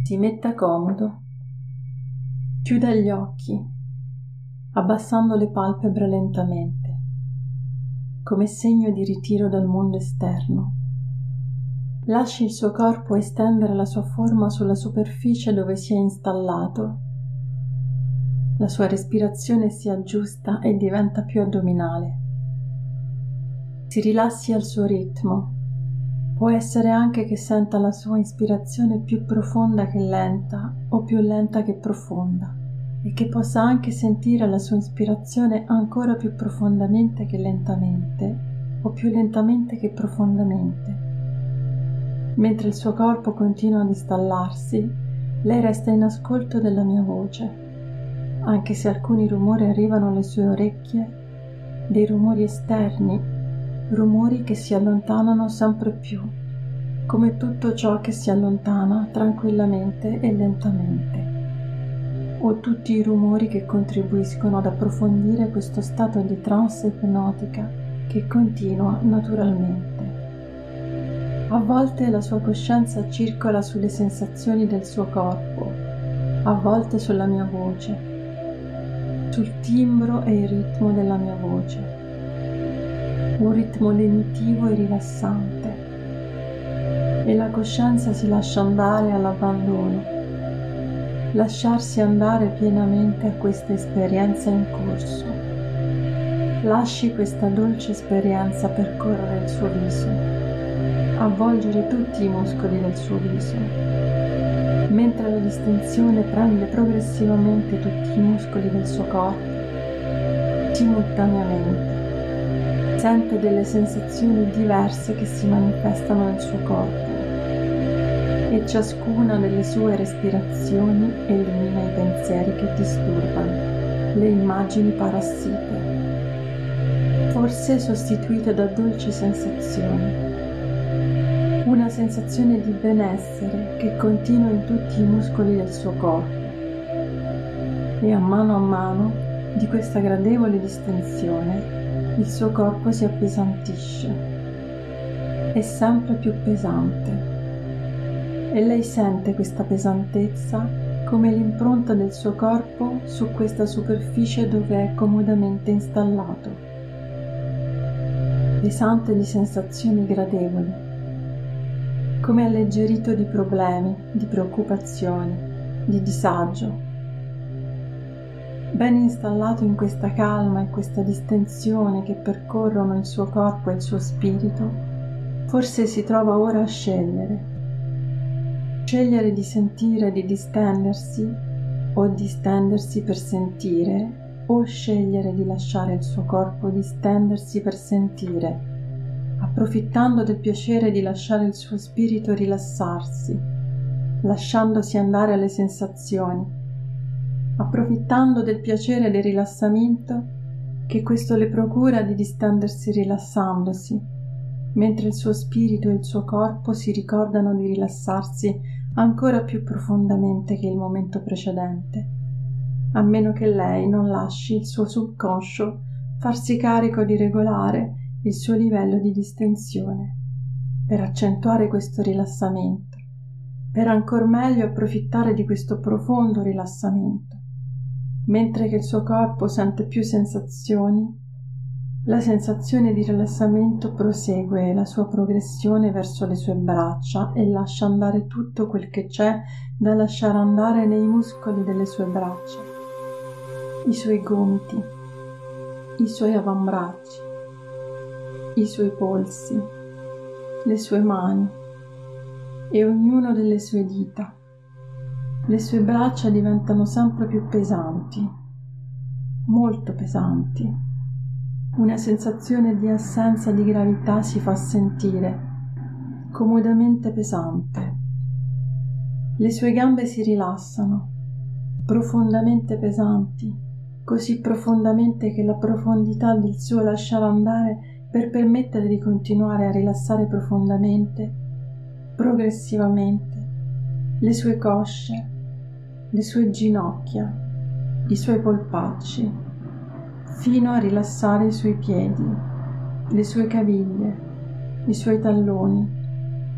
Si metta comodo, chiuda gli occhi, abbassando le palpebre lentamente, come segno di ritiro dal mondo esterno. Lasci il suo corpo estendere la sua forma sulla superficie dove si è installato. La sua respirazione si aggiusta e diventa più addominale. Si rilassi al suo ritmo. Può essere anche che senta la sua ispirazione più profonda che lenta o più lenta che profonda e che possa anche sentire la sua ispirazione ancora più profondamente che lentamente o più lentamente che profondamente. Mentre il suo corpo continua ad installarsi, lei resta in ascolto della mia voce, anche se alcuni rumori arrivano alle sue orecchie, dei rumori esterni, rumori che si allontanano sempre più, come tutto ciò che si allontana tranquillamente e lentamente, o tutti i rumori che contribuiscono ad approfondire questo stato di trance ipnotica che continua naturalmente. A volte la sua coscienza circola sulle sensazioni del suo corpo, a volte sulla mia voce, sul timbro e il ritmo della mia voce. Un ritmo lenitivo e rilassante, e la coscienza si lascia andare all'abbandono, lasciarsi andare pienamente a questa esperienza in corso. Lasci questa dolce esperienza percorrere il suo viso, avvolgere tutti i muscoli del suo viso, mentre la distensione prende progressivamente tutti i muscoli del suo corpo, simultaneamente. Sente delle sensazioni diverse che si manifestano nel suo corpo e ciascuna delle sue respirazioni elimina i pensieri che disturbano, le immagini parassite, forse sostituite da dolci sensazioni. Una sensazione di benessere che continua in tutti i muscoli del suo corpo e a mano di questa gradevole distensione il suo corpo si appesantisce, è sempre più pesante e lei sente questa pesantezza come l'impronta del suo corpo su questa superficie dove è comodamente installato, pesante di sensazioni gradevoli, come alleggerito di problemi, di preoccupazioni, di disagio. Ben installato in questa calma e questa distensione che percorrono il suo corpo e il suo spirito, forse si trova ora a scegliere di sentire, di distendersi, o distendersi per sentire, o scegliere di lasciare il suo corpo distendersi per sentire, approfittando del piacere di lasciare il suo spirito rilassarsi, lasciandosi andare alle sensazioni, approfittando del piacere del rilassamento che questo le procura di distendersi rilassandosi, mentre il suo spirito e il suo corpo si ricordano di rilassarsi ancora più profondamente che il momento precedente, a meno che lei non lasci il suo subconscio farsi carico di regolare il suo livello di distensione, per accentuare questo rilassamento, per ancor meglio approfittare di questo profondo rilassamento. Mentre che il suo corpo sente più sensazioni, la sensazione di rilassamento prosegue la sua progressione verso le sue braccia e lascia andare tutto quel che c'è da lasciare andare nei muscoli delle sue braccia, i suoi gomiti, i suoi avambracci, i suoi polsi, le sue mani e ognuno delle sue dita. Le sue braccia diventano sempre più pesanti, molto pesanti. Una sensazione di assenza di gravità si fa sentire, comodamente pesante. Le sue gambe si rilassano, profondamente pesanti, così profondamente che la profondità del suo lasciare andare per permettere di continuare a rilassare profondamente, progressivamente, le sue cosce, le sue ginocchia, i suoi polpacci, fino a rilassare i suoi piedi, le sue caviglie, i suoi talloni,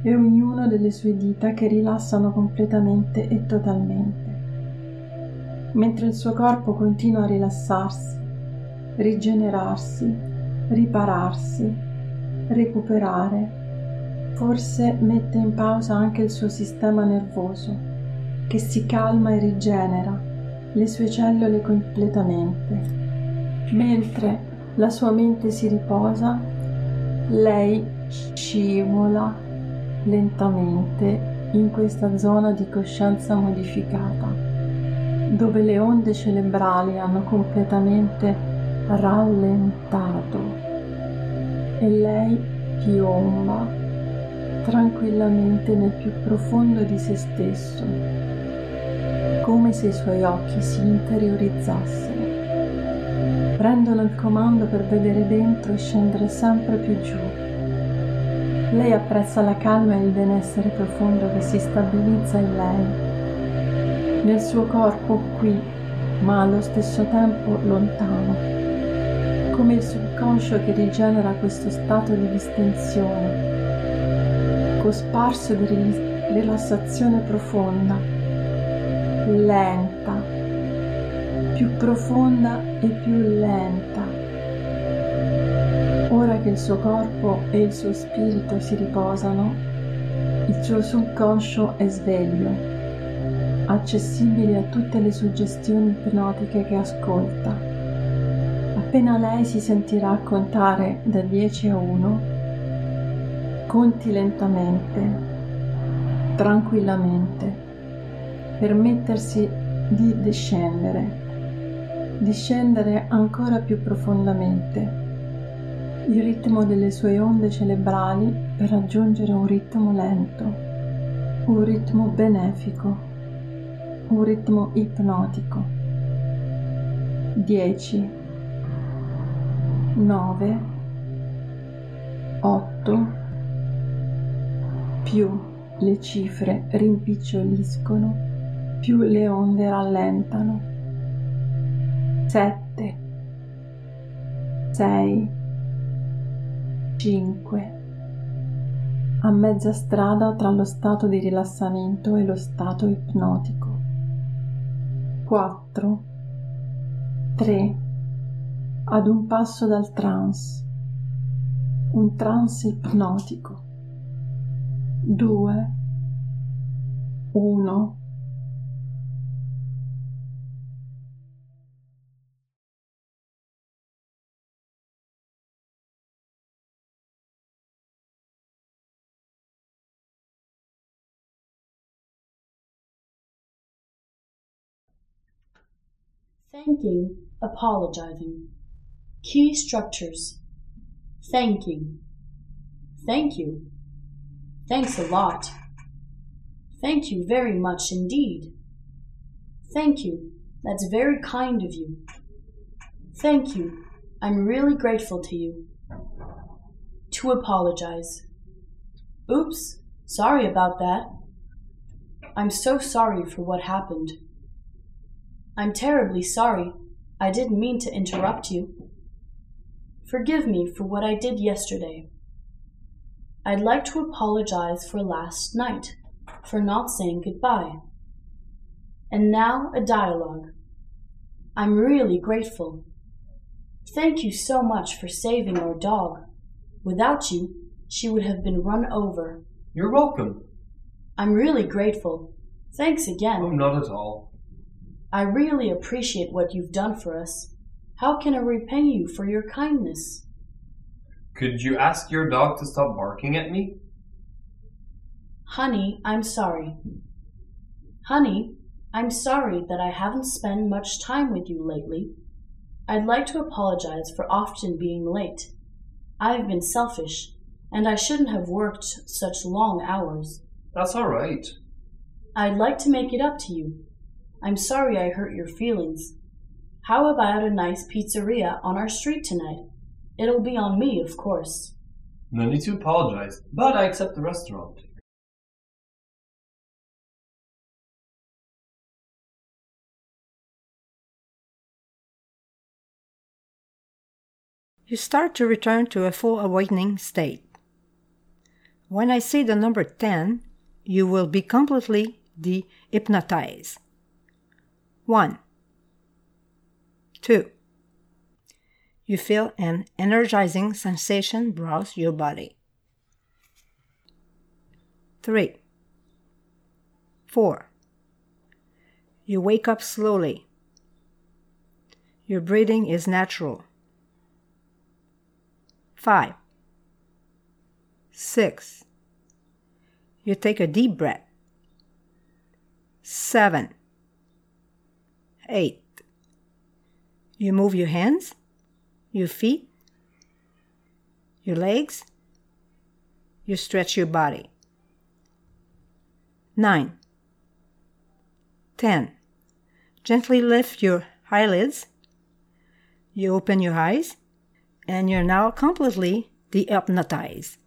e ognuno delle sue dita che rilassano completamente e totalmente, mentre il suo corpo continua a rilassarsi, rigenerarsi, ripararsi, recuperare. Forse mette in pausa anche il suo sistema nervoso, che si calma e rigenera le sue cellule completamente. Mentre la sua mente si riposa, lei scivola lentamente in questa zona di coscienza modificata, dove le onde cerebrali hanno completamente rallentato e lei piomba tranquillamente nel più profondo di se stesso, come se i suoi occhi si interiorizzassero, prendono il comando per vedere dentro e scendere sempre più giù. Lei apprezza la calma e il benessere profondo che si stabilizza in lei, nel suo corpo qui, ma allo stesso tempo lontano, come il subconscio che rigenera questo stato di distensione, cosparso di rilassazione profonda, lenta, più profonda e più lenta. Ora che il suo corpo e il suo spirito si riposano, il suo subconscio è sveglio, accessibile a tutte le suggestioni ipnotiche che ascolta. Appena lei si sentirà contare da 10 a 1, conti lentamente, tranquillamente, permettersi di discendere ancora più profondamente il ritmo delle sue onde cerebrali per raggiungere un ritmo lento, un ritmo benefico, un ritmo ipnotico. 10, 9, 8, più le cifre rimpiccioliscono, più le onde rallentano. 7, 6, 5, a mezza strada tra lo stato di rilassamento e lo stato ipnotico. 4, 3, ad un passo dal trance, un trance ipnotico. 2, 1. Thanking, apologizing. Key structures. Thanking. Thank you. Thanks a lot. Thank you very much indeed. Thank you. That's very kind of you. Thank you. I'm really grateful to you. To apologize. Oops, sorry about that. I'm so sorry for what happened. I'm terribly sorry. I didn't mean to interrupt you. Forgive me for what I did yesterday. I'd like to apologize for last night, for not saying goodbye. And now a dialogue. I'm really grateful. Thank you so much for saving our dog. Without you, she would have been run over. You're welcome. I'm really grateful. Thanks again. Oh, not at all. I really appreciate what you've done for us. How can I repay you for your kindness? Could you ask your dog to stop barking at me? Honey, I'm sorry. Honey, I'm sorry that I haven't spent much time with you lately. I'd like to apologize for often being late. I've been selfish, and I shouldn't have worked such long hours. That's all right. I'd like to make it up to you. I'm sorry I hurt your feelings. How about a nice pizzeria on our street tonight? It'll be on me, of course. No need to apologize, but I accept the restaurant. You start to return to a full awakening state. When I say the number 10, you will be completely de-hypnotized. 1, 2. You feel an energizing sensation browse your body. 3, 4. You wake up slowly. Your breathing is natural. 5, 6. You take a deep breath. 7, 8. You move your hands, your feet, your legs. You stretch your body. 9, 10. Gently lift your eyelids. You open your eyes, and you're now completely de-hypnotized.